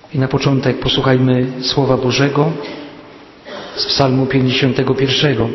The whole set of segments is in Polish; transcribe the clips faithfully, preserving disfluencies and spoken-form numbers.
I na początek posłuchajmy Słowa Bożego z Psalmu pięćdziesiątego pierwszego.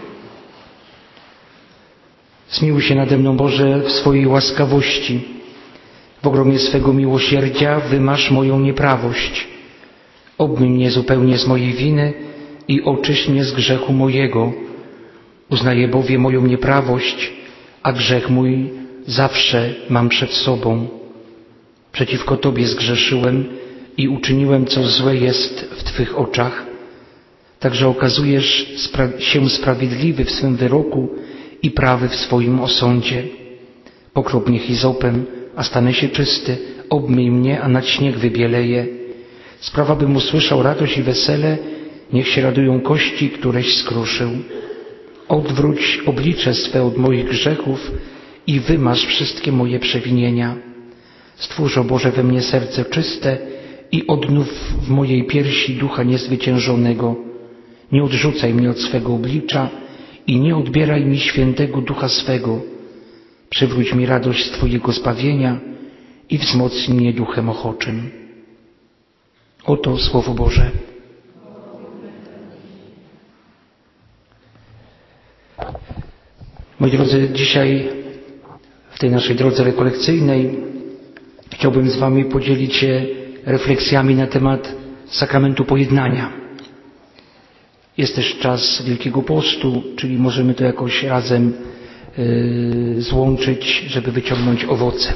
Zmiłuj się nade mną, Boże, w swojej łaskawości. W ogromie swego miłosierdzia wymasz moją nieprawość. Obmyj mnie zupełnie z mojej winy i oczyść mnie z grzechu mojego. Uznaję bowiem moją nieprawość, a grzech mój zawsze mam przed sobą. Przeciwko Tobie zgrzeszyłem i uczyniłem, co złe jest w Twych oczach. Także okazujesz się sprawiedliwy w swym wyroku i prawy w swoim osądzie. Pokrop mnie hizopem, a stanę się czysty. Obmyj mnie, a nad śnieg wybieleję. Sprawa, bym usłyszał radość i wesele, niech się radują kości, któreś skruszył. Odwróć oblicze swe od moich grzechów i wymaż wszystkie moje przewinienia. Stwórz, o Boże, we mnie serce czyste i odnów w mojej piersi ducha niezwyciężonego. Nie odrzucaj mnie od swego oblicza i nie odbieraj mi świętego ducha swego. Przywróć mi radość z Twojego zbawienia i wzmocnij mnie duchem ochoczym. Oto Słowo Boże. Moi drodzy, dzisiaj w tej naszej drodze rekolekcyjnej chciałbym z Wami podzielić się refleksjami na temat sakramentu pojednania. Jest też czas Wielkiego Postu, czyli możemy to jakoś razem yy, złączyć, żeby wyciągnąć owoce.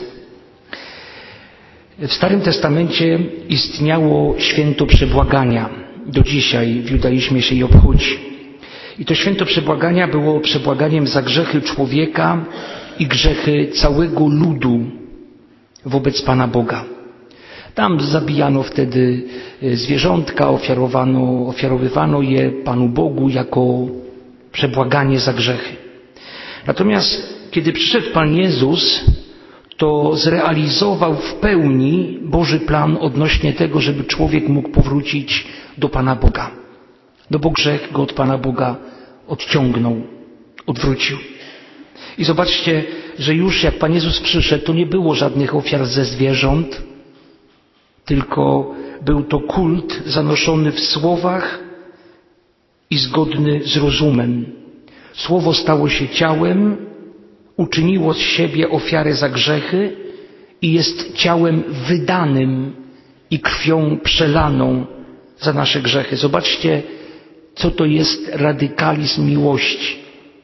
W Starym Testamencie istniało święto przebłagania. Do dzisiaj w judaizmie się je obchodzi. I to święto przebłagania było przebłaganiem za grzechy człowieka i grzechy całego ludu wobec Pana Boga. Tam zabijano wtedy zwierzątka, ofiarowano, ofiarowywano je Panu Bogu jako przebłaganie za grzechy. Natomiast kiedy przyszedł Pan Jezus, to zrealizował w pełni Boży plan odnośnie tego, żeby człowiek mógł powrócić do Pana Boga. No bo grzech go od Pana Boga odciągnął, odwrócił. I zobaczcie, że już jak Pan Jezus przyszedł, to nie było żadnych ofiar ze zwierząt, tylko był to kult zanoszony w słowach i zgodny z rozumem. Słowo stało się ciałem, uczyniło z siebie ofiarę za grzechy i jest ciałem wydanym i krwią przelaną za nasze grzechy. Zobaczcie, co to jest radykalizm miłości.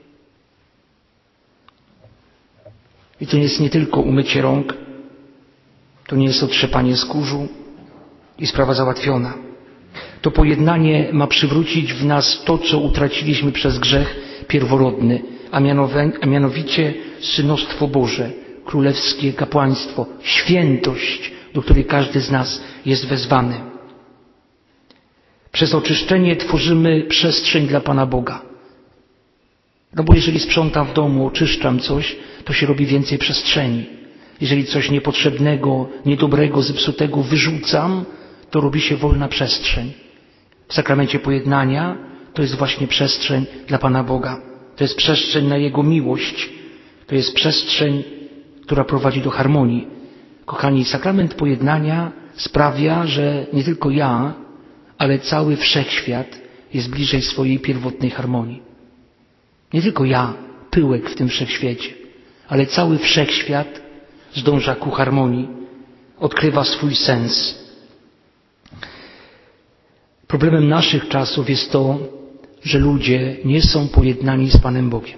I to jest nie tylko umycie rąk, to nie jest otrzepanie skórzu i sprawa załatwiona. To pojednanie ma przywrócić w nas to, co utraciliśmy przez grzech pierworodny, a mianowicie synostwo Boże, królewskie kapłaństwo, świętość, do której każdy z nas jest wezwany. Przez oczyszczenie tworzymy przestrzeń dla Pana Boga. No bo jeżeli sprzątam w domu, oczyszczam coś, to się robi więcej przestrzeni. Jeżeli coś niepotrzebnego, niedobrego, zepsutego wyrzucam, to robi się wolna przestrzeń. W sakramencie pojednania to jest właśnie przestrzeń dla Pana Boga. To jest przestrzeń na Jego miłość. To jest przestrzeń, która prowadzi do harmonii. Kochani, sakrament pojednania sprawia, że nie tylko ja, ale cały wszechświat jest bliżej swojej pierwotnej harmonii. Nie tylko ja, pyłek w tym wszechświecie, ale cały wszechświat zdąża ku harmonii, odkrywa swój sens. Problemem naszych czasów jest to, że ludzie nie są pojednani z Panem Bogiem.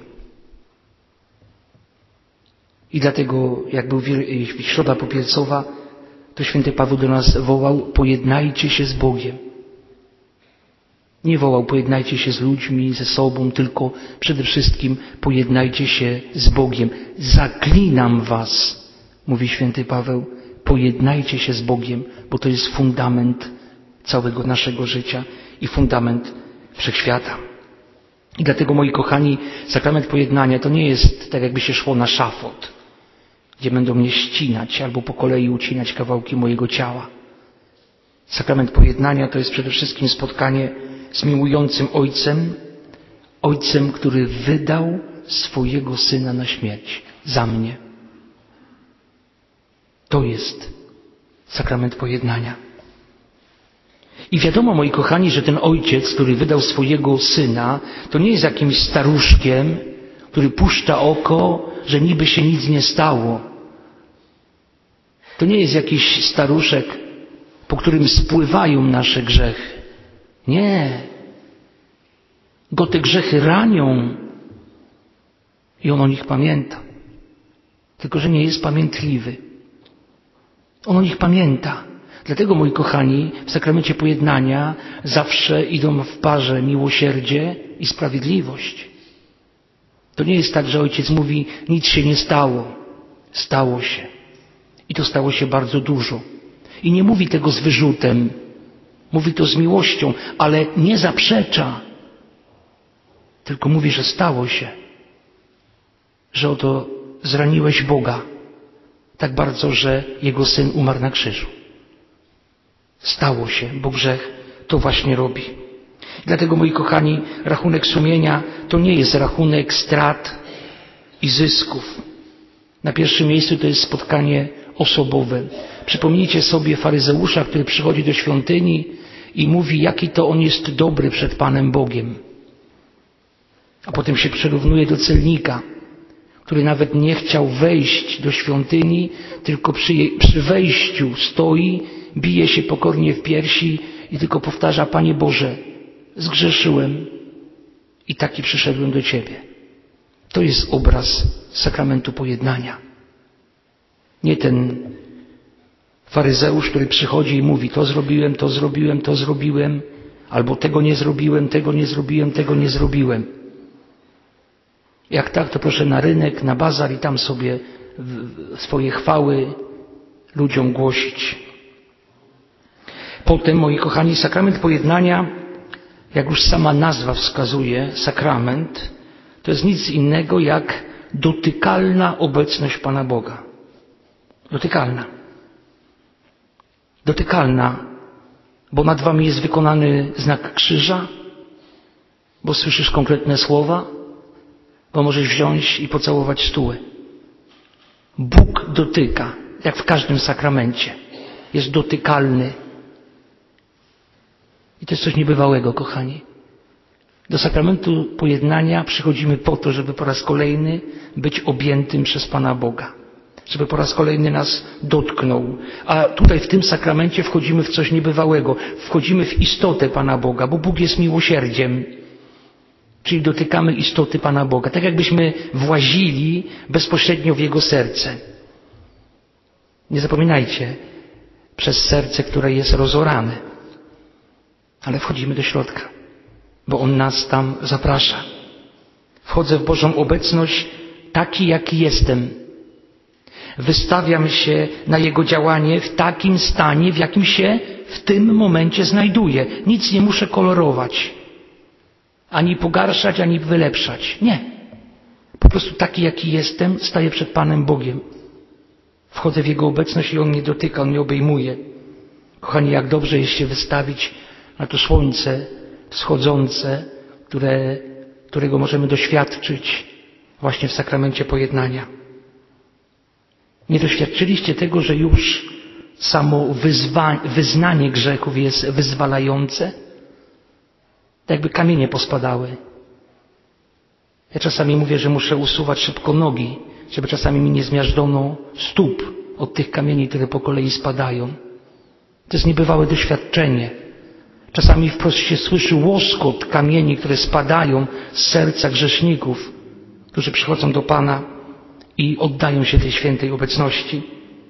I dlatego, jak był Środa Popielcowa, to święty Paweł do nas wołał: pojednajcie się z Bogiem. Nie wołał: pojednajcie się z ludźmi, ze sobą, tylko przede wszystkim pojednajcie się z Bogiem. Zaklinam was, mówi święty Paweł, pojednajcie się z Bogiem, bo to jest fundament całego naszego życia i fundament wszechświata. I dlatego, moi kochani, sakrament pojednania to nie jest tak, jakby się szło na szafot, gdzie będą mnie ścinać albo po kolei ucinać kawałki mojego ciała. Sakrament pojednania to jest przede wszystkim spotkanie z miłującym Ojcem, Ojcem, który wydał swojego Syna na śmierć za mnie. To jest sakrament pojednania. I wiadomo, moi kochani, że ten ojciec, który wydał swojego syna, to nie jest jakimś staruszkiem, który puszcza oko, że niby się nic nie stało. To nie jest jakiś staruszek, po którym spływają nasze grzechy. Nie. Go te grzechy ranią i on o nich pamięta. Tylko że nie jest pamiętliwy. On o nich pamięta. Dlatego, moi kochani, w sakramencie pojednania zawsze idą w parze miłosierdzie i sprawiedliwość. To nie jest tak, że ojciec mówi, nic się nie stało. Stało się. I to stało się bardzo dużo. I nie mówi tego z wyrzutem. Mówi to z miłością, ale nie zaprzecza. Tylko mówi, że stało się. Że oto zraniłeś Boga tak bardzo, że Jego Syn umarł na krzyżu. Stało się, bo grzech to właśnie robi. Dlatego, moi kochani, rachunek sumienia to nie jest rachunek strat i zysków. Na pierwszym miejscu to jest spotkanie osobowe. Przypomnijcie sobie faryzeusza, który przychodzi do świątyni i mówi, jaki to on jest dobry przed Panem Bogiem. A potem się przyrównuje do celnika, który nawet nie chciał wejść do świątyni, tylko przy, jej, przy wejściu stoi, bije się pokornie w piersi i tylko powtarza, Panie Boże, zgrzeszyłem i taki przyszedłem do Ciebie. To jest obraz sakramentu pojednania. Nie ten faryzeusz, który przychodzi i mówi, to zrobiłem, to zrobiłem, to zrobiłem, albo tego nie zrobiłem, tego nie zrobiłem, tego nie zrobiłem. Jak tak, to proszę na rynek, na bazar i tam sobie swoje chwały ludziom głosić. Potem, moi kochani, sakrament pojednania, jak już sama nazwa wskazuje, sakrament, to jest nic innego jak dotykalna obecność Pana Boga. Dotykalna. Dotykalna, bo nad wami jest wykonany znak krzyża, bo słyszysz konkretne słowa, bo możesz wziąć i pocałować stóły. Bóg dotyka, jak w każdym sakramencie. Jest dotykalny. I to jest coś niebywałego, kochani. Do sakramentu pojednania przychodzimy po to, żeby po raz kolejny być objętym przez Pana Boga. Żeby po raz kolejny nas dotknął. A tutaj w tym sakramencie wchodzimy w coś niebywałego. Wchodzimy w istotę Pana Boga, bo Bóg jest miłosierdziem. Czyli dotykamy istoty Pana Boga. Tak jakbyśmy włazili bezpośrednio w Jego serce. Nie zapominajcie, przez serce, które jest rozorane. Ale wchodzimy do środka, bo On nas tam zaprasza. Wchodzę w Bożą obecność taki, jaki jestem. Wystawiam się na Jego działanie w takim stanie, w jakim się w tym momencie znajduję. Nic nie muszę kolorować. Ani pogarszać, ani wylepszać. Nie. Po prostu taki, jaki jestem, staję przed Panem Bogiem. Wchodzę w Jego obecność i On mnie dotyka, On mnie obejmuje. Kochani, jak dobrze jest się wystawić na to słońce wschodzące, które, którego możemy doświadczyć właśnie w sakramencie pojednania. Nie doświadczyliście tego, że już samo wyzwa, wyznanie grzechów jest wyzwalające? Tak jakby kamienie pospadały. Ja czasami mówię, że muszę usuwać szybko nogi, żeby czasami mi nie zmiażdżono stóp od tych kamieni, które po kolei spadają. To jest niebywałe doświadczenie. Czasami wprost się słyszy łoskot kamieni, które spadają z serca grzeszników, którzy przychodzą do Pana i oddają się tej świętej obecności.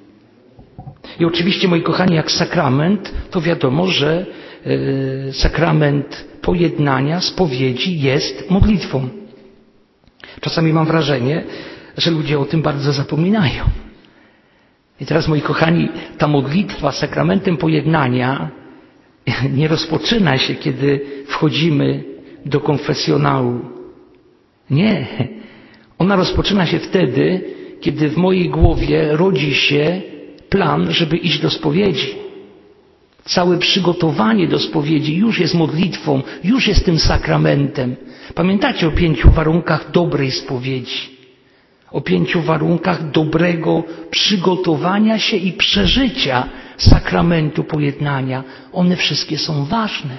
I oczywiście, moi kochani, jak sakrament, to wiadomo, że yy, sakrament pojednania, spowiedzi jest modlitwą. Czasami mam wrażenie, że ludzie o tym bardzo zapominają. I teraz, moi kochani, ta modlitwa sakramentem pojednania nie rozpoczyna się, kiedy wchodzimy do konfesjonału. Nie. Ona rozpoczyna się wtedy, kiedy w mojej głowie rodzi się plan, żeby iść do spowiedzi. Całe przygotowanie do spowiedzi już jest modlitwą, już jest tym sakramentem. Pamiętacie o pięciu warunkach dobrej spowiedzi? o pięciu warunkach dobrego przygotowania się i przeżycia sakramentu pojednania. One wszystkie są ważne.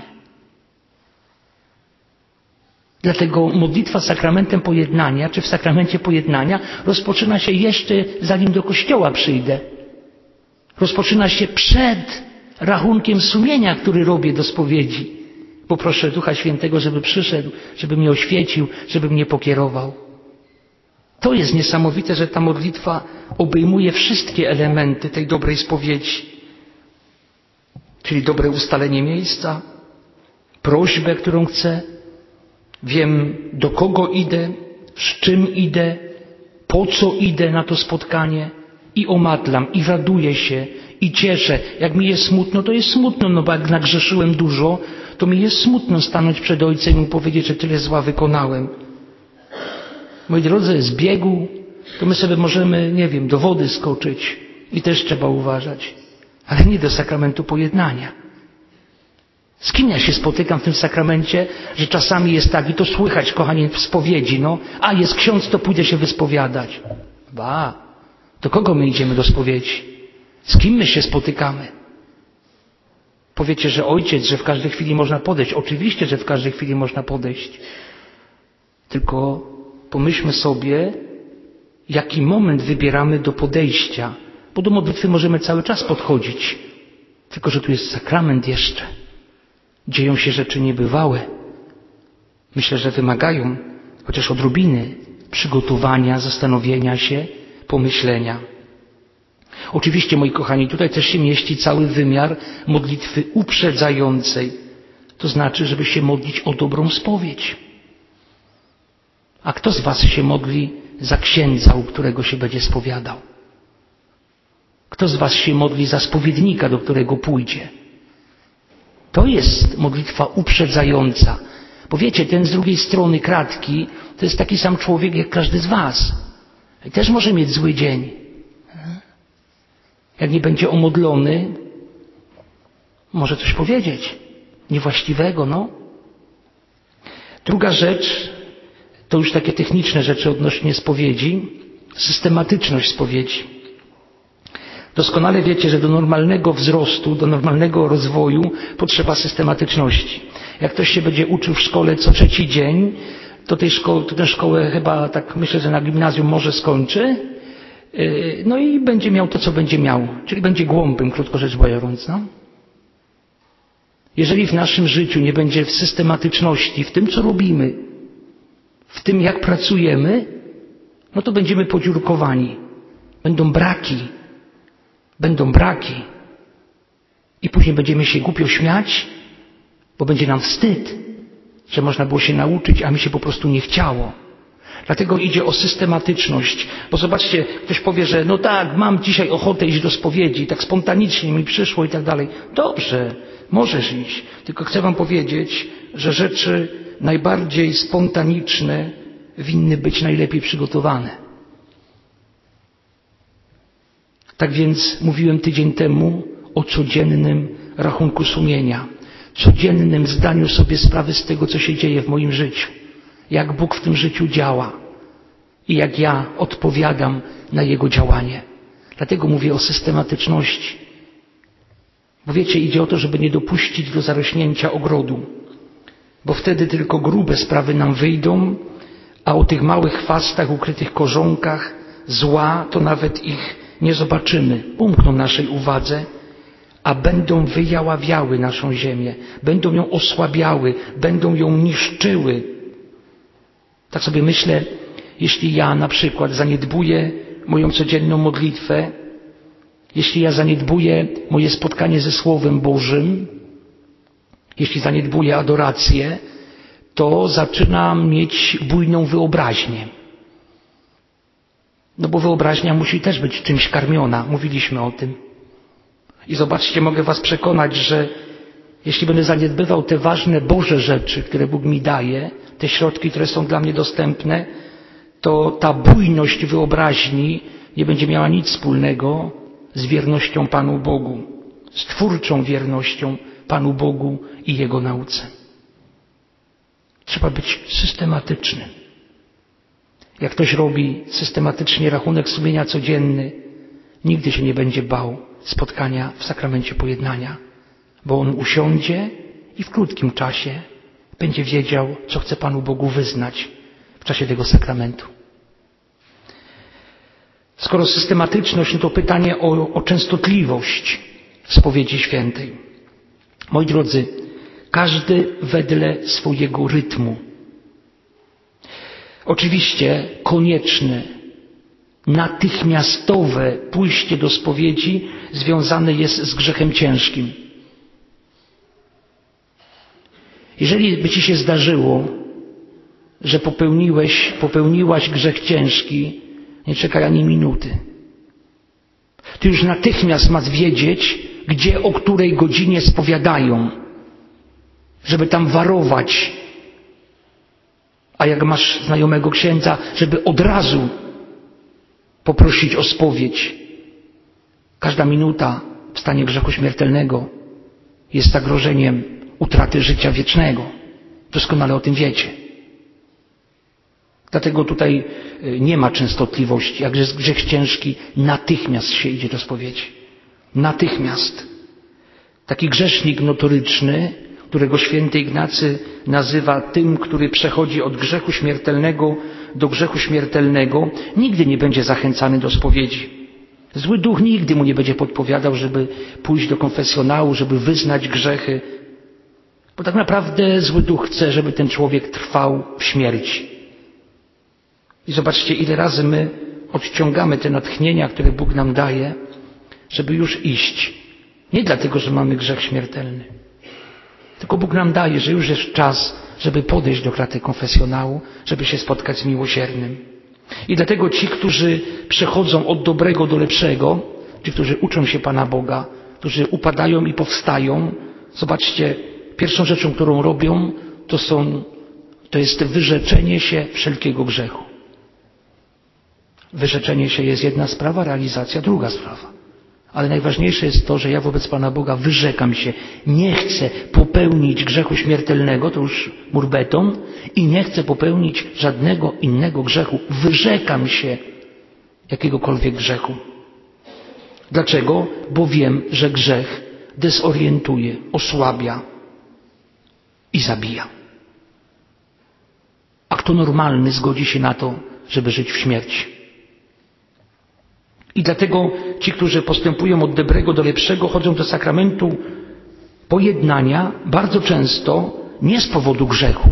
Dlatego modlitwa sakramentem pojednania, czy w sakramencie pojednania rozpoczyna się jeszcze zanim do kościoła przyjdę. Rozpoczyna się przed rachunkiem sumienia, który robię do spowiedzi. Bo proszę Ducha Świętego, żeby przyszedł, żeby mnie oświecił, żeby mnie pokierował. To jest niesamowite, że ta modlitwa obejmuje wszystkie elementy tej dobrej spowiedzi. Czyli dobre ustalenie miejsca, prośbę, którą chcę, wiem do kogo idę, z czym idę, po co idę na to spotkanie i omadlam, i raduję się, i cieszę. Jak mi jest smutno, to jest smutno, no bo jak nagrzeszyłem dużo, to mi jest smutno stanąć przed Ojcem i mu powiedzieć, że tyle zła wykonałem. Moi drodzy, z biegu to my sobie możemy, nie wiem, do wody skoczyć i też trzeba uważać, ale nie do sakramentu pojednania. Z kim ja się spotykam w tym sakramencie, że czasami jest tak, i to słychać, kochani, w spowiedzi, no, a jest ksiądz, to pójdę się wyspowiadać. Ba, do kogo my idziemy do spowiedzi? Z kim my się spotykamy? Powiecie, że ojciec, że w każdej chwili można podejść. Oczywiście, że w każdej chwili można podejść. Tylko pomyślmy sobie, jaki moment wybieramy do podejścia. Bo do modlitwy możemy cały czas podchodzić. Tylko że tu jest sakrament jeszcze. Dzieją się rzeczy niebywałe. Myślę, że wymagają chociaż odrobiny przygotowania, zastanowienia się, pomyślenia. Oczywiście, moi kochani, tutaj też się mieści cały wymiar modlitwy uprzedzającej. To znaczy, żeby się modlić o dobrą spowiedź. A kto z was się modli za księdza, u którego się będzie spowiadał? Kto z was się modli za spowiednika, do którego pójdzie? To jest modlitwa uprzedzająca. Bo wiecie, ten z drugiej strony kratki to jest taki sam człowiek jak każdy z was. I też może mieć zły dzień. Jak nie będzie omodlony, może coś powiedzieć niewłaściwego, no. Druga rzecz, to już takie techniczne rzeczy odnośnie spowiedzi, systematyczność spowiedzi. Doskonale wiecie, że do normalnego wzrostu, do normalnego rozwoju potrzeba systematyczności. Jak ktoś się będzie uczył w szkole co trzeci dzień, to, tej szko- to tę szkołę chyba, tak myślę, że na gimnazjum może skończy, no i będzie miał to, co będzie miał. Czyli będzie głąbym, krótko rzecz biorąc. No? Jeżeli w naszym życiu nie będzie systematyczności, w tym, co robimy, w tym, jak pracujemy, no to będziemy podziurkowani. Będą braki. Będą braki. I później będziemy się głupio śmiać, bo będzie nam wstyd, że można było się nauczyć, a mi się po prostu nie chciało. Dlatego idzie o systematyczność. Bo zobaczcie, ktoś powie, że no tak, mam dzisiaj ochotę iść do spowiedzi, tak spontanicznie mi przyszło i tak dalej. Dobrze, możesz iść. Tylko chcę wam powiedzieć, że rzeczy najbardziej spontaniczne winny być najlepiej przygotowane. Tak więc mówiłem tydzień temu o codziennym rachunku sumienia. Codziennym zdaniu sobie sprawy z tego, co się dzieje w moim życiu. Jak Bóg w tym życiu działa i jak ja odpowiadam na Jego działanie. Dlatego mówię o systematyczności. Bo wiecie, idzie o to, żeby nie dopuścić do zarośnięcia ogrodu. Bo wtedy tylko grube sprawy nam wyjdą, a o tych małych chwastach, ukrytych korzonkach zła, to nawet ich nie zobaczymy. Umkną naszej uwadze, a będą wyjaławiały naszą ziemię. Będą ją osłabiały, będą ją niszczyły. Tak sobie myślę, jeśli ja na przykład zaniedbuję moją codzienną modlitwę, jeśli ja zaniedbuję moje spotkanie ze Słowem Bożym, jeśli zaniedbuję adorację, to zaczynam mieć bujną wyobraźnię. No bo wyobraźnia musi też być czymś karmiona. Mówiliśmy o tym. I zobaczcie, mogę was przekonać, że jeśli będę zaniedbywał te ważne Boże rzeczy, które Bóg mi daje, te środki, które są dla mnie dostępne, to ta bujność wyobraźni nie będzie miała nic wspólnego z wiernością Panu Bogu, z twórczą wiernością Panu Bogu i Jego nauce. Trzeba być systematycznym. Jak ktoś robi systematycznie rachunek sumienia codzienny, nigdy się nie będzie bał spotkania w sakramencie pojednania, bo on usiądzie i w krótkim czasie będzie wiedział, co chce Panu Bogu wyznać w czasie tego sakramentu. Skoro systematyczność, no to pytanie o, o częstotliwość spowiedzi świętej. Moi drodzy, każdy wedle swojego rytmu. Oczywiście konieczne, natychmiastowe pójście do spowiedzi związane jest z grzechem ciężkim. Jeżeli by Ci się zdarzyło, że popełniłeś, popełniłaś grzech ciężki, nie czekaj ani minuty. Ty już natychmiast masz wiedzieć, gdzie, o której godzinie spowiadają, żeby tam warować. A jak masz znajomego księdza, żeby od razu poprosić o spowiedź. Każda minuta w stanie grzechu śmiertelnego jest zagrożeniem utraty życia wiecznego. Doskonale o tym wiecie. Dlatego tutaj nie ma częstotliwości. Jak jest grzech ciężki, natychmiast się idzie do spowiedzi. Natychmiast. Taki grzesznik notoryczny, którego święty Ignacy nazywa tym, który przechodzi od grzechu śmiertelnego do grzechu śmiertelnego, nigdy nie będzie zachęcany do spowiedzi. Zły duch nigdy mu nie będzie podpowiadał, żeby pójść do konfesjonału, żeby wyznać grzechy. Bo tak naprawdę zły duch chce, żeby ten człowiek trwał w śmierci. I zobaczcie, ile razy my odciągamy te natchnienia, które Bóg nam daje, żeby już iść. Nie dlatego, że mamy grzech śmiertelny. Tylko Bóg nam daje, że już jest czas, żeby podejść do kraty konfesjonału, żeby się spotkać z miłosiernym. I dlatego ci, którzy przechodzą od dobrego do lepszego, ci, którzy uczą się Pana Boga, którzy upadają i powstają, zobaczcie, pierwszą rzeczą, którą robią, to są, to jest wyrzeczenie się wszelkiego grzechu. Wyrzeczenie się jest jedna sprawa, realizacja druga sprawa. Ale najważniejsze jest to, że ja wobec Pana Boga wyrzekam się. Nie chcę popełnić grzechu śmiertelnego, to już murbeton, i nie chcę popełnić żadnego innego grzechu. Wyrzekam się jakiegokolwiek grzechu. Dlaczego? Bo wiem, że grzech dezorientuje, osłabia i zabija. A kto normalny zgodzi się na to, żeby żyć w śmierci? I dlatego ci, którzy postępują od dobrego do lepszego, chodzą do sakramentu pojednania bardzo często nie z powodu grzechu,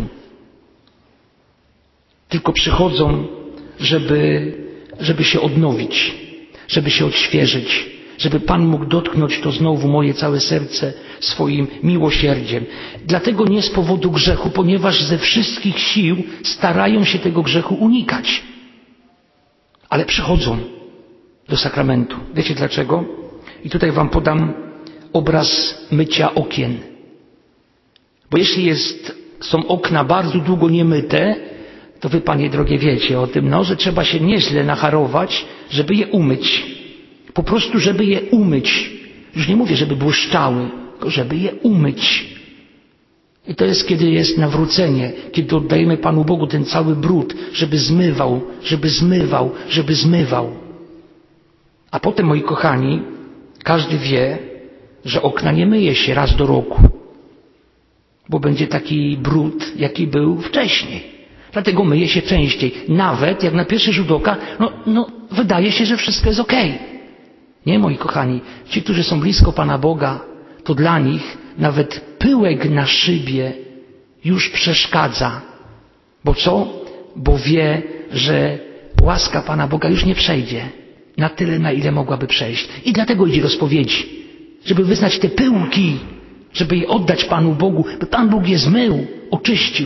tylko przychodzą, żeby, żeby się odnowić, żeby się odświeżyć, żeby Pan mógł dotknąć to znowu moje całe serce swoim miłosierdziem. Dlatego nie z powodu grzechu, ponieważ ze wszystkich sił starają się tego grzechu unikać. Ale przychodzą do sakramentu. Wiecie dlaczego? I tutaj wam podam obraz mycia okien. Bo jeśli jest, są okna bardzo długo niemyte, to wy, panie drogie, wiecie o tym, no, że trzeba się nieźle nacharować, żeby je umyć. Po prostu, żeby je umyć. Już nie mówię, żeby błyszczały, tylko żeby je umyć. I to jest, kiedy jest nawrócenie, kiedy oddajemy Panu Bogu ten cały brud, żeby zmywał, żeby zmywał, żeby zmywał. A potem, moi kochani, każdy wie, że okna nie myje się raz do roku, bo będzie taki brud, jaki był wcześniej. Dlatego myje się częściej. Nawet jak na pierwszy rzut oka, no, no wydaje się, że wszystko jest okej. Nie, moi kochani, ci, którzy są blisko Pana Boga, to dla nich nawet pyłek na szybie już przeszkadza. Bo co? Bo wie, że łaska Pana Boga już nie przejdzie na tyle, na ile mogłaby przejść. I dlatego idzie do spowiedzi, żeby wyznać te pyłki, żeby je oddać Panu Bogu, by Pan Bóg je zmył, oczyścił.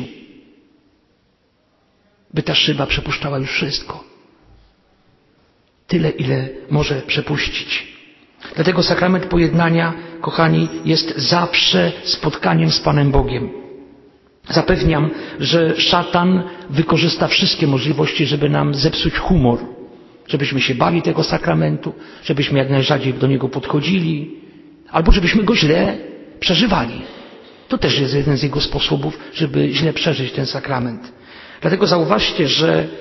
By ta szyba przepuszczała już wszystko. Tyle, ile może przepuścić. Dlatego sakrament pojednania, kochani, jest zawsze spotkaniem z Panem Bogiem. Zapewniam, że szatan wykorzysta wszystkie możliwości, żeby nam zepsuć humor. Żebyśmy się bali tego sakramentu, żebyśmy jak najrzadziej do niego podchodzili, albo żebyśmy go źle przeżywali. To też jest jeden z jego sposobów, żeby źle przeżyć ten sakrament. Dlatego zauważcie, że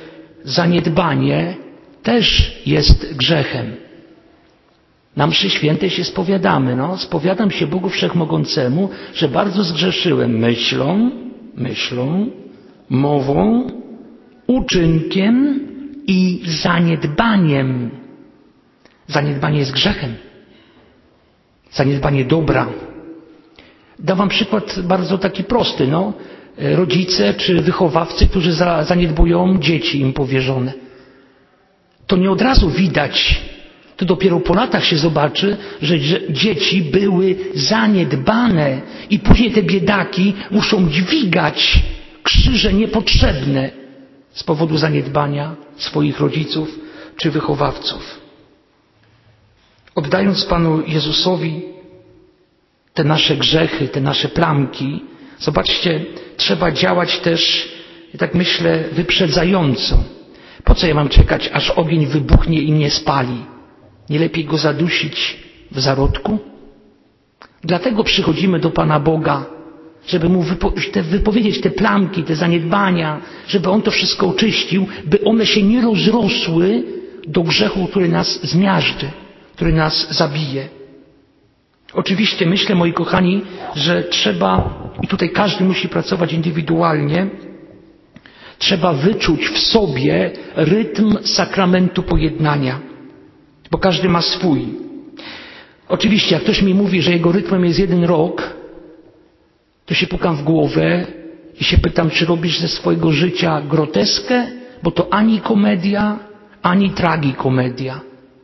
zaniedbanie też jest grzechem. Na mszy świętej się spowiadamy. No, spowiadam się Bogu Wszechmogącemu, że bardzo zgrzeszyłem myślą, myślą, mową, uczynkiem i zaniedbaniem. Zaniedbanie jest grzechem. Zaniedbanie dobra. Dam wam przykład bardzo taki prosty. No. Rodzice czy wychowawcy, którzy za, zaniedbują dzieci im powierzone. To nie od razu widać, to dopiero po latach się zobaczy, że dzieci były zaniedbane i później te biedaki muszą dźwigać krzyże niepotrzebne z powodu zaniedbania swoich rodziców czy wychowawców. Oddając Panu Jezusowi te nasze grzechy, te nasze plamki, zobaczcie, trzeba działać też, tak myślę, wyprzedzająco. Po co ja mam czekać, aż ogień wybuchnie i mnie spali? Nie lepiej go zadusić w zarodku? Dlatego przychodzimy do Pana Boga, żeby Mu wypo- te, wypowiedzieć te plamki, te zaniedbania, żeby On to wszystko oczyścił, by one się nie rozrosły do grzechu, który nas zmiażdży, który nas zabije. Oczywiście myślę, moi kochani, że trzeba, i tutaj każdy musi pracować indywidualnie, trzeba wyczuć w sobie rytm sakramentu pojednania, bo każdy ma swój. Oczywiście, jak ktoś mi mówi, że jego rytmem jest jeden rok, to się pukam w głowę i się pytam, czy robisz ze swojego życia groteskę, bo to ani komedia, ani tragikomedia.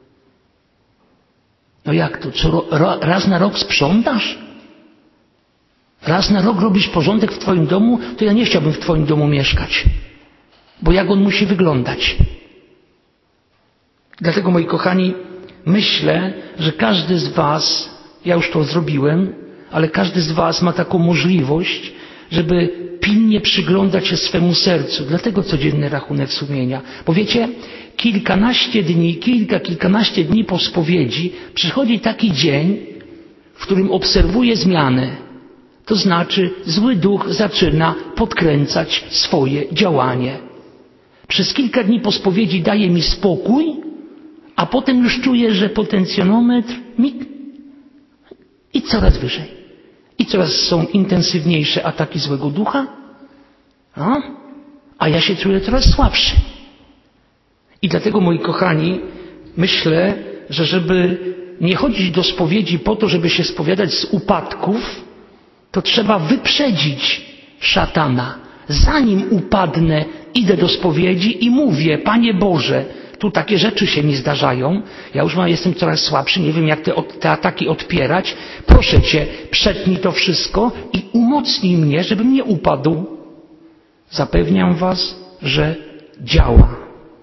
No jak to? Co, ro, raz na rok sprzątasz? Raz na rok robisz porządek w twoim domu? To ja nie chciałbym w twoim domu mieszkać. Bo jak on musi wyglądać? Dlatego, moi kochani, myślę, że każdy z was, ja już to zrobiłem, ale każdy z was ma taką możliwość, żeby pilnie przyglądać się swemu sercu. Dlatego codzienny rachunek sumienia. Bo wiecie, kilkanaście dni, kilka, kilkanaście dni po spowiedzi przychodzi taki dzień, w którym obserwuję zmianę. To znaczy zły duch zaczyna podkręcać swoje działanie. Przez kilka dni po spowiedzi daje mi spokój, a potem już czuję, że potencjonometr mig i coraz wyżej. I coraz są intensywniejsze ataki złego ducha, no? A ja się czuję coraz słabszy. I dlatego, moi kochani, myślę, że żeby nie chodzić do spowiedzi po to, żeby się spowiadać z upadków, to trzeba wyprzedzić szatana. Zanim upadnę, idę do spowiedzi i mówię: Panie Boże, tu takie rzeczy się mi zdarzają, ja już mam, jestem coraz słabszy, nie wiem jak te, te ataki odpierać, proszę Cię, przetnij to wszystko i umocnij mnie, żebym nie upadł. Zapewniam Was, że działa.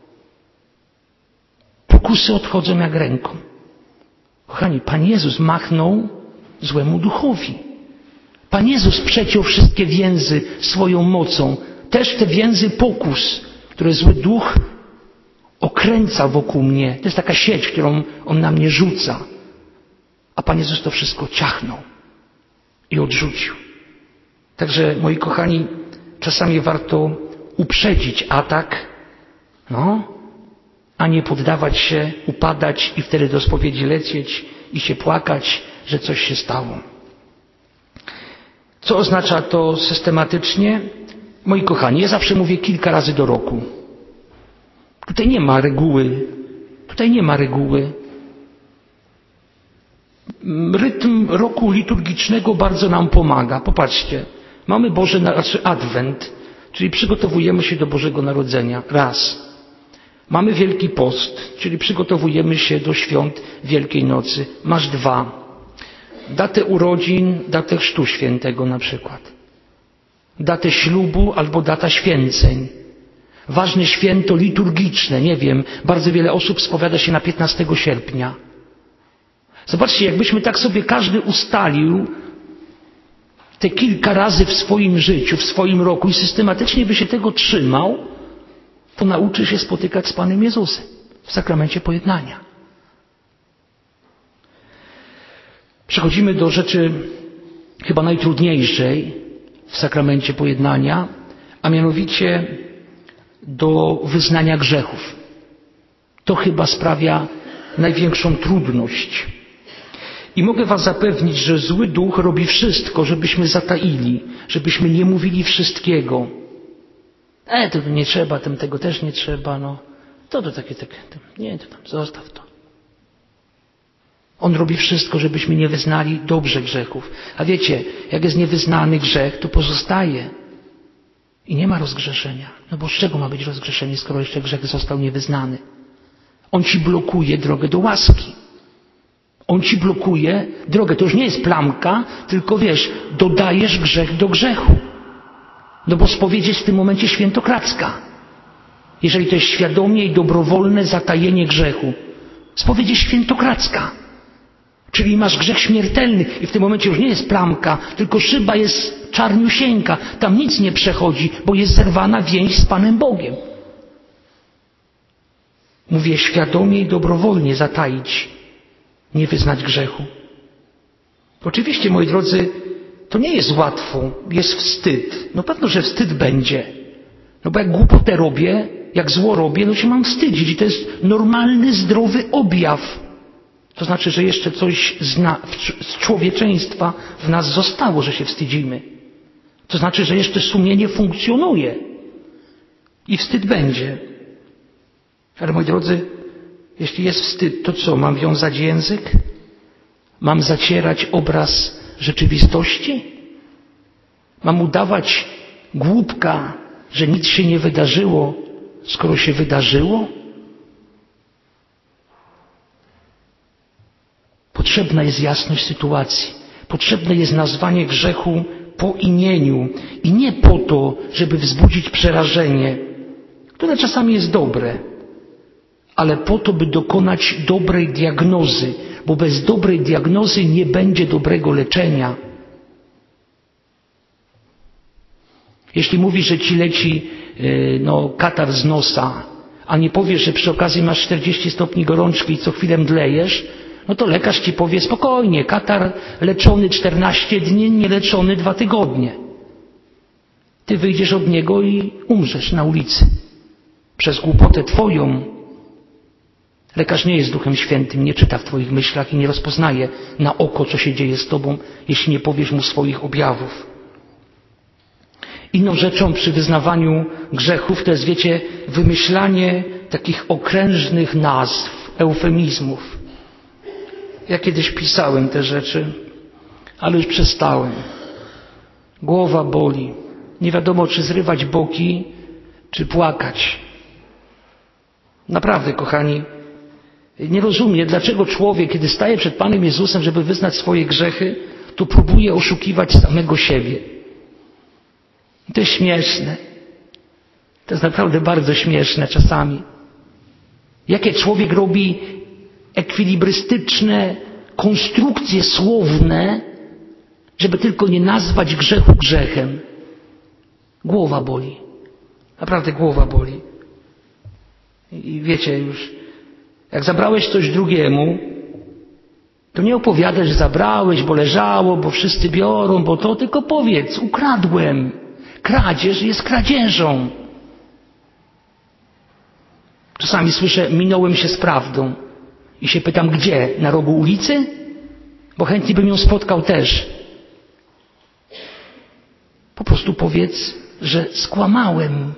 Pokusy odchodzą jak ręką. Kochani, Pan Jezus machnął złemu duchowi. Pan Jezus przeciął wszystkie więzy swoją mocą. Też te więzy pokus, które zły duch okręca wokół mnie. To jest taka sieć, którą on na mnie rzuca. A Pan Jezus to wszystko ciachnął i odrzucił. Także, moi kochani, czasami warto uprzedzić atak, no, a nie poddawać się, upadać i wtedy do spowiedzi lecieć i się płakać, że coś się stało. Co oznacza to systematycznie? Moi kochani, ja zawsze mówię kilka razy do roku. Tutaj nie ma reguły. Tutaj nie ma reguły. Rytm roku liturgicznego bardzo nam pomaga. Popatrzcie, mamy Boże, znaczy Adwent, czyli przygotowujemy się do Bożego Narodzenia. Raz. Mamy Wielki Post, czyli przygotowujemy się do świąt Wielkiej Nocy. Masz dwa. Datę urodzin, datę chrztu świętego na przykład. Datę ślubu albo data święceń. Ważne święto liturgiczne, nie wiem, bardzo wiele osób spowiada się na piętnastego sierpnia. Zobaczcie, jakbyśmy tak sobie każdy ustalił te kilka razy w swoim życiu, w swoim roku i systematycznie by się tego trzymał, to nauczy się spotykać z Panem Jezusem w sakramencie pojednania. Przechodzimy do rzeczy chyba najtrudniejszej w sakramencie pojednania, a mianowicie do wyznania grzechów. To chyba sprawia największą trudność. I mogę was zapewnić, że zły duch robi wszystko, żebyśmy zataili, żebyśmy nie mówili wszystkiego. E, to nie trzeba, tym tego też nie trzeba, no. To to takie, takie, nie, to tam, zostaw to. On robi wszystko, żebyśmy nie wyznali dobrze grzechów. A wiecie, jak jest niewyznany grzech, to pozostaje. I nie ma rozgrzeszenia. No bo z czego ma być rozgrzeszenie, skoro jeszcze grzech został niewyznany? On ci blokuje drogę do łaski. On ci blokuje drogę. To już nie jest plamka, tylko wiesz, dodajesz grzech do grzechu. No bo spowiedź jest w tym momencie świętokradzka. Jeżeli to jest świadomie i dobrowolne zatajenie grzechu. Spowiedź jest świętokradzka. Czyli masz grzech śmiertelny i w tym momencie już nie jest plamka, tylko szyba jest czarniusieńka. Tam nic nie przechodzi, bo jest zerwana więź z Panem Bogiem. Mówię świadomie i dobrowolnie zataić, nie wyznać grzechu. Oczywiście, moi drodzy, to nie jest łatwo, jest wstyd. No pewno, że wstyd będzie. No bo jak głupotę robię, jak zło robię, no się mam wstydzić. I to jest normalny, zdrowy objaw. To znaczy, że jeszcze coś z, na, z człowieczeństwa w nas zostało, że się wstydzimy. To znaczy, że jeszcze sumienie funkcjonuje. I wstyd będzie. Ale moi drodzy, jeśli jest wstyd, to co? Mam wiązać język? Mam zacierać obraz rzeczywistości? Mam udawać głupka, że nic się nie wydarzyło, skoro się wydarzyło? Potrzebna jest jasność sytuacji. Potrzebne jest nazwanie grzechu po imieniu. I nie po to, żeby wzbudzić przerażenie, które czasami jest dobre, ale po to, by dokonać dobrej diagnozy, bo bez dobrej diagnozy nie będzie dobrego leczenia. Jeśli mówisz, że ci leci no, katar z nosa, a nie powiesz, że przy okazji masz czterdzieści stopni gorączki i co chwilę mdlejesz, no to lekarz ci powie spokojnie, katar leczony czternaście dni, nie leczony dwa tygodnie. Ty wyjdziesz od niego i umrzesz na ulicy. Przez głupotę twoją. Lekarz nie jest Duchem Świętym, nie czyta w twoich myślach i nie rozpoznaje na oko, co się dzieje z tobą, jeśli nie powiesz mu swoich objawów. Inną rzeczą przy wyznawaniu grzechów to jest, wiecie, wymyślanie takich okrężnych nazw, eufemizmów. Ja kiedyś pisałem te rzeczy, ale już przestałem. Głowa boli. Nie wiadomo, czy zrywać boki, czy płakać. Naprawdę, kochani, nie rozumiem, dlaczego człowiek, kiedy staje przed Panem Jezusem, żeby wyznać swoje grzechy, to próbuje oszukiwać samego siebie. I to jest śmieszne. To jest naprawdę bardzo śmieszne czasami. Jakie człowiek robi ekwilibrystyczne konstrukcje słowne, żeby tylko nie nazwać grzechu grzechem. Głowa boli. Naprawdę głowa boli. I wiecie już, jak zabrałeś coś drugiemu, to nie opowiadaj, że zabrałeś, bo leżało, bo wszyscy biorą, bo to, tylko powiedz, ukradłem. Kradzież jest kradzieżą. Czasami słyszę, minąłem się z prawdą. I się pytam, gdzie? Na rogu ulicy? Bo chętnie bym ją spotkał też. Po prostu powiedz, że skłamałem.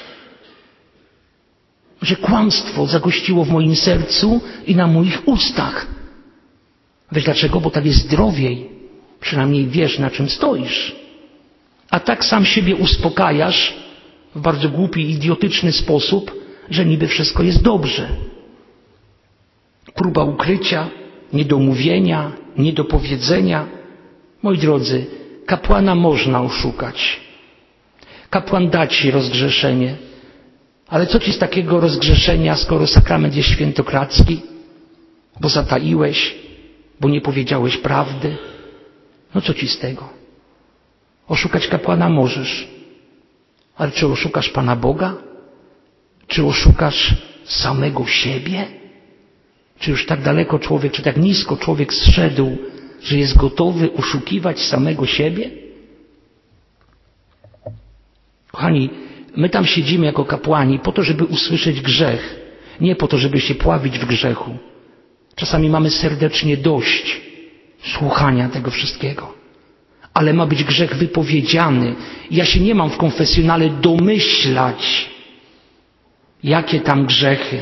Że kłamstwo zagościło w moim sercu i na moich ustach. Wiesz dlaczego? Bo tak jest zdrowiej. Przynajmniej wiesz, na czym stoisz. A tak sam siebie uspokajasz w bardzo głupi, idiotyczny sposób, że niby wszystko jest dobrze. Próba ukrycia, niedomówienia, niedopowiedzenia. Moi drodzy, kapłana można oszukać. Kapłan da ci rozgrzeszenie. Ale co ci z takiego rozgrzeszenia, skoro sakrament jest świętokradzki? Bo zataiłeś, bo nie powiedziałeś prawdy. No co ci z tego? Oszukać kapłana możesz. Ale czy oszukasz Pana Boga? Czy oszukasz samego siebie? Czy już tak daleko człowiek, czy tak nisko człowiek zszedł, że jest gotowy oszukiwać samego siebie? Kochani, My tam siedzimy jako kapłani po to, żeby usłyszeć grzech, nie po to, żeby się pławić w grzechu. Czasami mamy serdecznie dość słuchania tego wszystkiego. Ale ma być grzech wypowiedziany. Ja się nie mam w konfesjonale domyślać, jakie tam grzechy.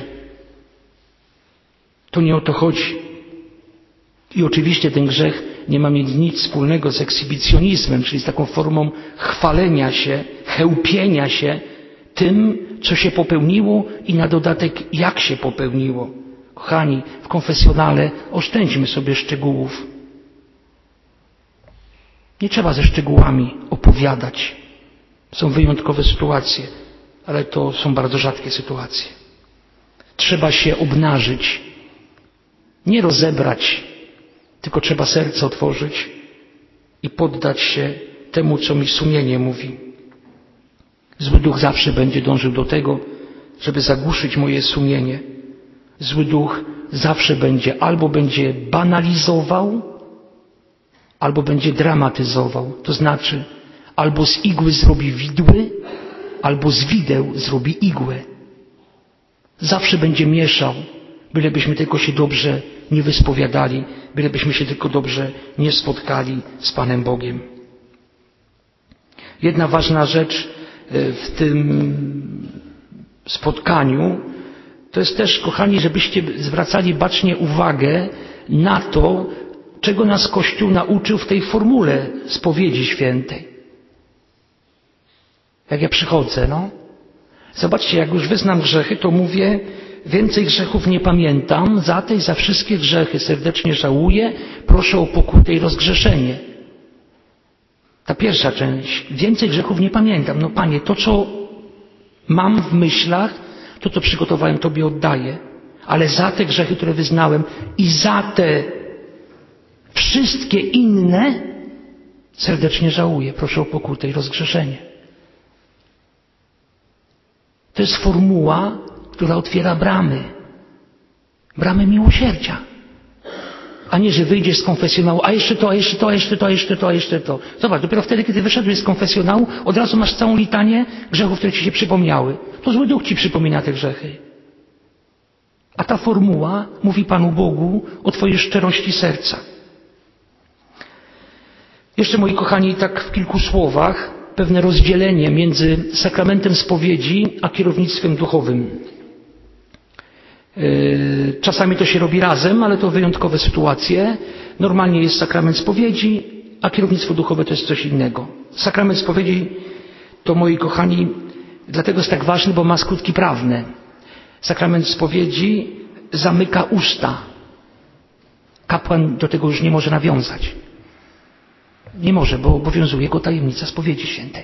To nie o to chodzi. I oczywiście ten grzech nie ma mieć nic wspólnego z ekshibicjonizmem, czyli z taką formą chwalenia się, chełpienia się tym, co się popełniło i na dodatek jak się popełniło. Kochani, w konfesjonale oszczędźmy sobie szczegółów. Nie trzeba ze szczegółami opowiadać. Są wyjątkowe sytuacje, ale to są bardzo rzadkie sytuacje. Trzeba się obnażyć, nie rozebrać, tylko trzeba serce otworzyć i poddać się temu, co mi sumienie mówi. Zły duch zawsze będzie dążył do tego, żeby zagłuszyć moje sumienie. Zły duch zawsze będzie albo będzie banalizował, albo będzie dramatyzował. To znaczy, albo z igły zrobi widły, albo z wideł zrobi igłę. Zawsze będzie mieszał, bylebyśmy tylko się dobrze nie wyspowiadali, bylebyśmy się tylko dobrze nie spotkali z Panem Bogiem. Jedna ważna rzecz w tym spotkaniu to jest też, kochani, żebyście zwracali bacznie uwagę na to, czego nas Kościół nauczył w tej formule spowiedzi świętej. Jak ja przychodzę, no. Zobaczcie, jak już wyznam grzechy, to mówię, więcej grzechów nie pamiętam, za te i za wszystkie grzechy serdecznie żałuję, proszę o pokutę i rozgrzeszenie. Ta pierwsza część, więcej grzechów nie pamiętam. No Panie, to co mam w myślach, to co przygotowałem Tobie oddaję, ale za te grzechy, które wyznałem i za te wszystkie inne serdecznie żałuję, proszę o pokutę i rozgrzeszenie. To jest formuła, która otwiera bramy. Bramy miłosierdzia. A nie, że wyjdziesz z konfesjonału, a jeszcze to, a jeszcze to, a jeszcze to, a jeszcze to, a jeszcze to. Zobacz, dopiero wtedy, kiedy wyszedłeś z konfesjonału, od razu masz całą litanię grzechów, które ci się przypomniały. To zły duch ci przypomina te grzechy. A ta formuła mówi Panu Bogu o Twojej szczerości serca. Jeszcze, moi kochani, tak w kilku słowach, pewne rozdzielenie między sakramentem spowiedzi a kierownictwem duchowym. Czasami to się robi razem, ale to wyjątkowe sytuacje. Normalnie jest sakrament spowiedzi, a kierownictwo duchowe to jest coś innego. Sakrament spowiedzi to, moi kochani, dlatego jest tak ważny, bo ma skutki prawne. Sakrament spowiedzi zamyka usta. Kapłan do tego już nie może nawiązać. Nie może, bo obowiązuje go tajemnica spowiedzi świętej.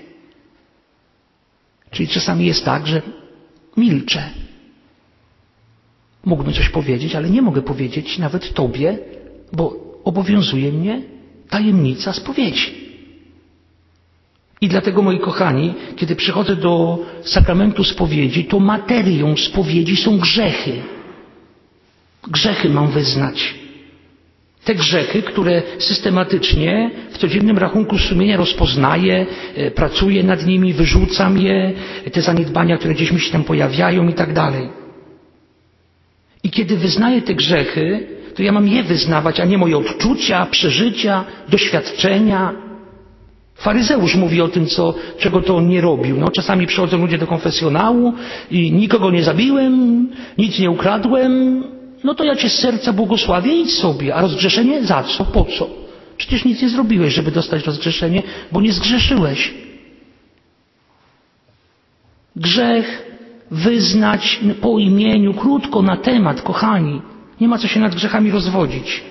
Czyli czasami jest tak, że milczę. Mógłbym coś powiedzieć, ale nie mogę powiedzieć nawet Tobie, bo obowiązuje mnie tajemnica spowiedzi. I dlatego, moi kochani, kiedy przychodzę do sakramentu spowiedzi, to materią spowiedzi są grzechy. Grzechy mam wyznać. Te grzechy, które systematycznie w codziennym rachunku sumienia rozpoznaję, pracuję nad nimi, wyrzucam je, te zaniedbania, które gdzieś mi się tam pojawiają i tak dalej. I kiedy wyznaję te grzechy, to ja mam je wyznawać, a nie moje odczucia, przeżycia, doświadczenia. Faryzeusz mówi o tym, co, czego to on nie robił. No, czasami przychodzą ludzie do konfesjonału i nikogo nie zabiłem, nic nie ukradłem. No to ja Cię z serca błogosławię, idź sobie. A rozgrzeszenie za co? Po co? Przecież nic nie zrobiłeś, żeby dostać rozgrzeszenie, bo nie zgrzeszyłeś. Grzech wyznać po imieniu, krótko na temat, kochani. Nie ma co się nad grzechami rozwodzić.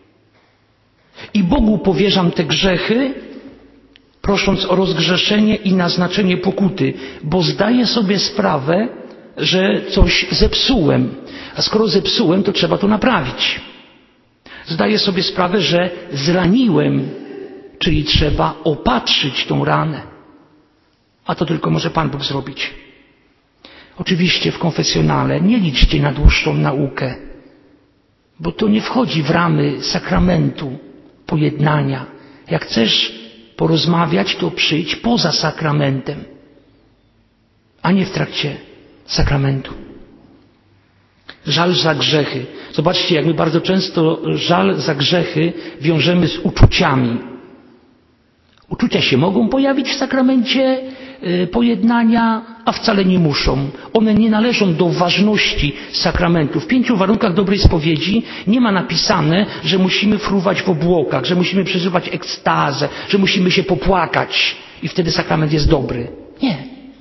I Bogu powierzam te grzechy, prosząc o rozgrzeszenie i naznaczenie pokuty, bo zdaję sobie sprawę, że coś zepsułem. A skoro zepsułem, to trzeba to naprawić. Zdaję sobie sprawę, że zraniłem, czyli trzeba opatrzyć tą ranę. A to tylko może Pan Bóg zrobić. Oczywiście w konfesjonale nie liczcie na dłuższą naukę, bo to nie wchodzi w ramy sakramentu pojednania. Jak chcesz porozmawiać, to przyjdź poza sakramentem. a nie w trakcie sakramentu. Żal za grzechy. Zobaczcie, jak my bardzo często żal za grzechy wiążemy z uczuciami. Uczucia się mogą pojawić w sakramencie pojednania, a wcale nie muszą. One nie należą do ważności sakramentu. W pięciu warunkach dobrej spowiedzi nie ma napisane, że musimy fruwać w obłokach, że musimy przeżywać ekstazę, że musimy się popłakać i wtedy sakrament jest dobry. Nie.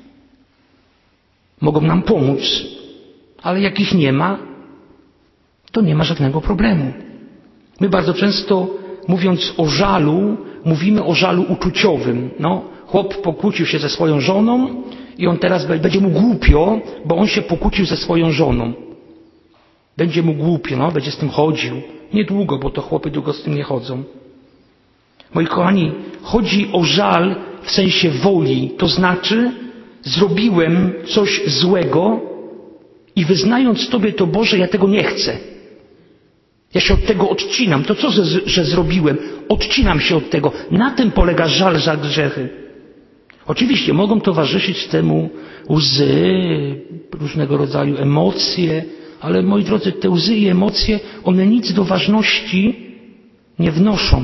Mogą nam pomóc, ale jak ich nie ma, to nie ma żadnego problemu. My bardzo często, mówiąc o żalu, mówimy o żalu uczuciowym. No, chłop pokłócił się ze swoją żoną i on teraz będzie mu głupio, bo on się pokłócił ze swoją żoną. Będzie mu głupio, no, będzie z tym chodził. Niedługo, bo to chłopy długo z tym nie chodzą. Moi kochani, chodzi o żal w sensie woli. To znaczy, zrobiłem coś złego i wyznając Tobie to, Boże, ja tego nie chcę. Ja się od tego odcinam. To co, że, że zrobiłem? Odcinam się od tego. Na tym polega żal za grzechy. Oczywiście mogą towarzyszyć temu łzy, różnego rodzaju emocje, ale moi drodzy, te łzy i emocje, one nic do ważności nie wnoszą.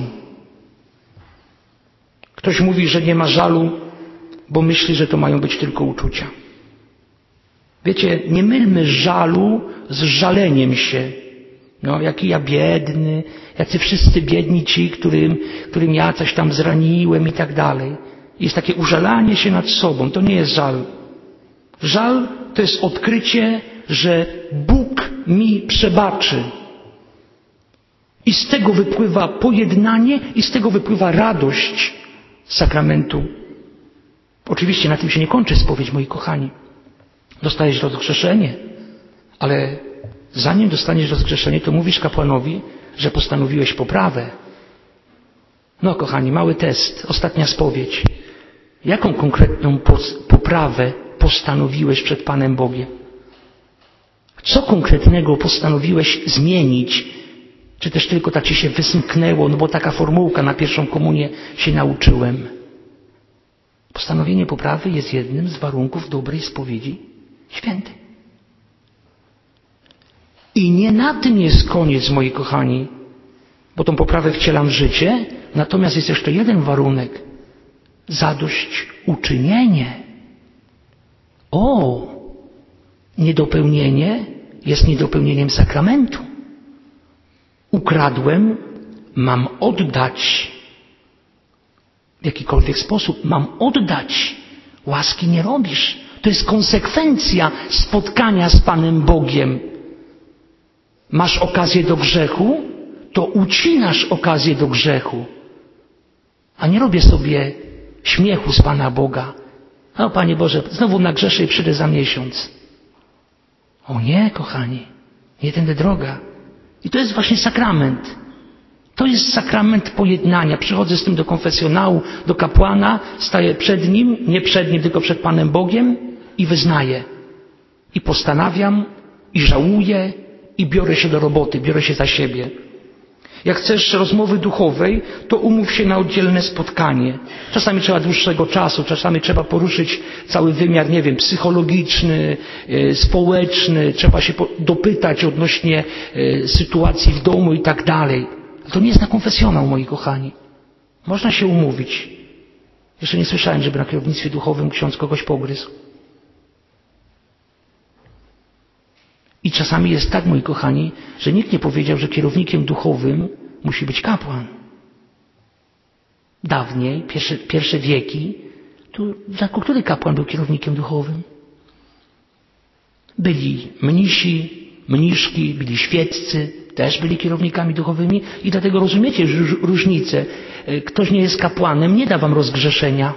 Ktoś mówi, że nie ma żalu, bo myśli, że to mają być tylko uczucia. Wiecie, nie mylmy żalu z żaleniem się. No, jaki ja biedny, jacy wszyscy biedni ci, którym, którym ja coś tam zraniłem i tak dalej. Jest takie użalanie się nad sobą. To nie jest żal. Żal to jest odkrycie, że Bóg mi przebaczy. I z tego wypływa pojednanie i z tego wypływa radość sakramentu. Oczywiście na tym się nie kończy spowiedź, moi kochani. Dostajesz rozgrzeszenie, ale zanim dostaniesz rozgrzeszenie, to mówisz kapłanowi, że postanowiłeś poprawę. No, kochani, mały test, ostatnia spowiedź. Jaką konkretną poprawę postanowiłeś przed Panem Bogiem? Co konkretnego postanowiłeś zmienić? Czy też tylko tak ci się wysmknęło, no bo taka formułka na pierwszą komunię się nauczyłem. Postanowienie poprawy jest jednym z warunków dobrej spowiedzi świętej. I nie na tym jest koniec, moi kochani, bo tą poprawę wcielam w życie, natomiast jest jeszcze jeden warunek. Zadośćuczynienie. O! Niedopełnienie jest niedopełnieniem sakramentu. Ukradłem, mam oddać. W jakikolwiek sposób mam oddać. Łaski nie robisz. To jest konsekwencja spotkania z Panem Bogiem. Masz okazję do grzechu, to ucinasz okazję do grzechu. A nie robię sobie śmiechu z Pana Boga. O Panie Boże, znowu nagrzeszę i przyjdę za miesiąc. O nie, kochani, nie tędy droga. I to jest właśnie sakrament. To jest sakrament pojednania. Przychodzę z tym do konfesjonału, do kapłana, staję przed nim, nie przed nim, tylko przed Panem Bogiem i wyznaję. I postanawiam, i żałuję, i biorę się do roboty, biorę się za siebie. Jak chcesz rozmowy duchowej, to umów się na oddzielne spotkanie. Czasami trzeba dłuższego czasu, czasami trzeba poruszyć cały wymiar, nie wiem, psychologiczny, e, społeczny, trzeba się dopytać odnośnie e, sytuacji w domu i tak dalej. To nie jest na konfesjonał, moi kochani. Można się umówić. Jeszcze nie słyszałem, żeby na kierownictwie duchowym ksiądz kogoś pogryzł. I czasami jest tak, moi kochani, że nikt nie powiedział, że kierownikiem duchowym musi być kapłan. Dawniej, pierwsze, pierwsze wieki, to jako który kapłan był kierownikiem duchowym? Byli mnisi, mniszki, byli świeccy, też byli kierownikami duchowymi i dlatego rozumiecie różnicę. Ktoś nie jest kapłanem, nie da wam rozgrzeszenia.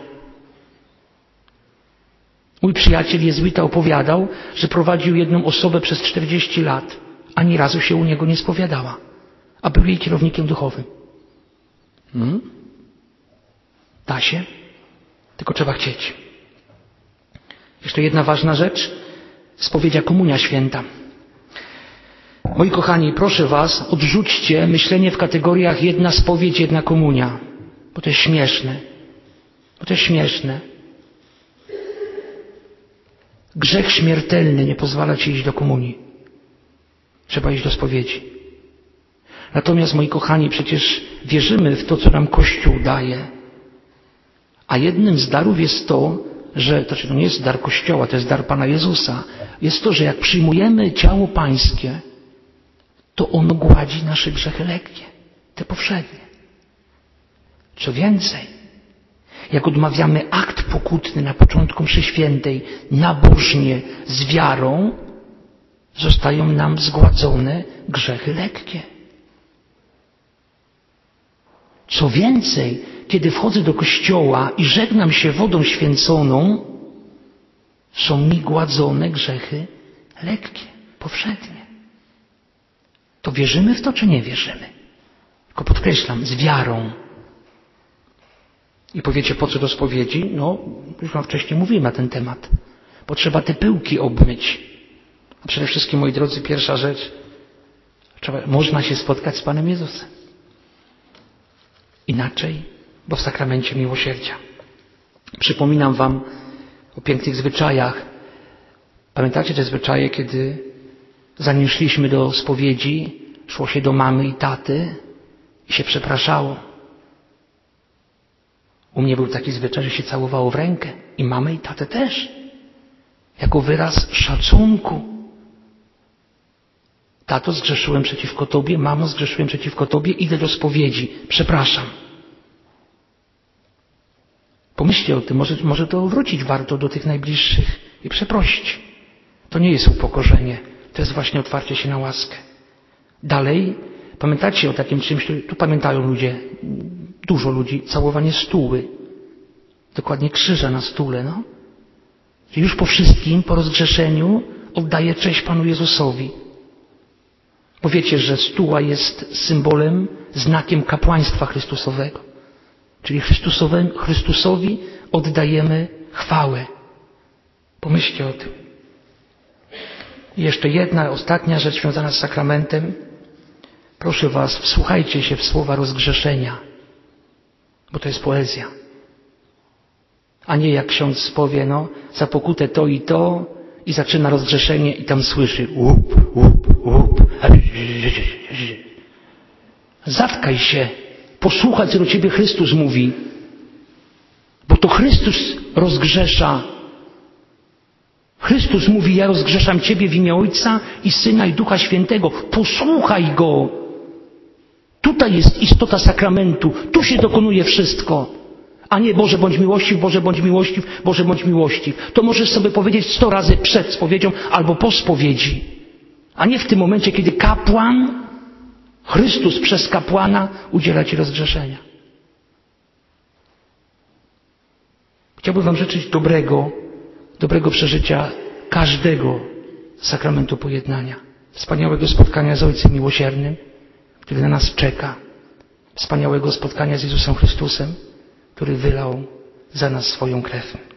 Mój przyjaciel jezuita opowiadał, że prowadził jedną osobę przez czterdzieści lat. Ani razu się u niego nie spowiadała, a był jej kierownikiem duchowym. Hmm? Da się, tylko trzeba chcieć. Jeszcze jedna ważna rzecz. Spowiedzia komunia święta. Moi kochani, proszę was, odrzućcie myślenie w kategoriach jedna spowiedź, jedna komunia. Bo to jest śmieszne. Bo to jest śmieszne. Grzech śmiertelny nie pozwala ci iść do komunii. Trzeba iść do spowiedzi. Natomiast, moi kochani, przecież wierzymy w to, co nam Kościół daje. A jednym z darów jest to, że to, to nie jest dar Kościoła, to jest dar Pana Jezusa. Jest to, że jak przyjmujemy ciało Pańskie, to ono gładzi nasze grzechy lekkie, te powszednie. Co więcej, jak odmawiamy akt pokutny na początku mszy świętej, nabożnie, z wiarą, zostają nam zgładzone grzechy lekkie. Co więcej, kiedy wchodzę do kościoła i żegnam się wodą święconą, są mi gładzone grzechy lekkie, powszednie. To wierzymy w to, czy nie wierzymy? Tylko podkreślam, z wiarą. I powiecie, po co do spowiedzi? No, już wam wcześniej mówiłem na ten temat. Bo trzeba te pyłki obmyć. A przede wszystkim, moi drodzy, pierwsza rzecz, trzeba, można się spotkać z Panem Jezusem. Inaczej, bo w sakramencie miłosierdzia. Przypominam wam o pięknych zwyczajach. Pamiętacie te zwyczaje, kiedy zanim szliśmy do spowiedzi, szło się do mamy i taty i się przepraszało. U mnie był taki zwyczaj, że się całowało w rękę. I mamę i tatę też. Jako wyraz szacunku. Tato, zgrzeszyłem przeciwko Tobie, mamo, zgrzeszyłem przeciwko Tobie, idę do spowiedzi, przepraszam. Pomyślcie o tym, może, może to wrócić warto do tych najbliższych i przeprosić. To nie jest upokorzenie, to jest właśnie otwarcie się na łaskę. Dalej, pamiętacie o takim czymś, tu pamiętają ludzie, dużo ludzi, całowanie stuły. Dokładnie krzyża na stule, no. Że już po wszystkim, po rozgrzeszeniu oddaję cześć Panu Jezusowi. Bo wiecie, że stuła jest symbolem, znakiem kapłaństwa Chrystusowego. Czyli Chrystusowi oddajemy chwałę. Pomyślcie o tym. I jeszcze jedna, ostatnia rzecz związana z sakramentem. Proszę was, wsłuchajcie się w słowa rozgrzeszenia, bo to jest poezja. A nie jak ksiądz powie, no, za pokutę to i to i zaczyna rozgrzeszenie i tam słyszy łup, łup, łup. Zatkaj się, posłuchaj, co do ciebie Chrystus mówi, bo to Chrystus rozgrzesza. Chrystus mówi, ja rozgrzeszam ciebie w imię Ojca i Syna i Ducha Świętego. Posłuchaj Go. Tutaj jest istota sakramentu. Tu się dokonuje wszystko. A nie Boże bądź miłościw, Boże bądź miłościw, Boże bądź miłościw. To możesz sobie powiedzieć sto razy przed spowiedzią albo po spowiedzi. A nie w tym momencie, kiedy kapłan, Chrystus przez kapłana udziela ci rozgrzeszenia. Chciałbym wam życzyć dobrego, dobrego przeżycia każdego sakramentu pojednania. Wspaniałego spotkania z Ojcem Miłosiernym, który na nas czeka. Wspaniałego spotkania z Jezusem Chrystusem, który wylał za nas swoją krew.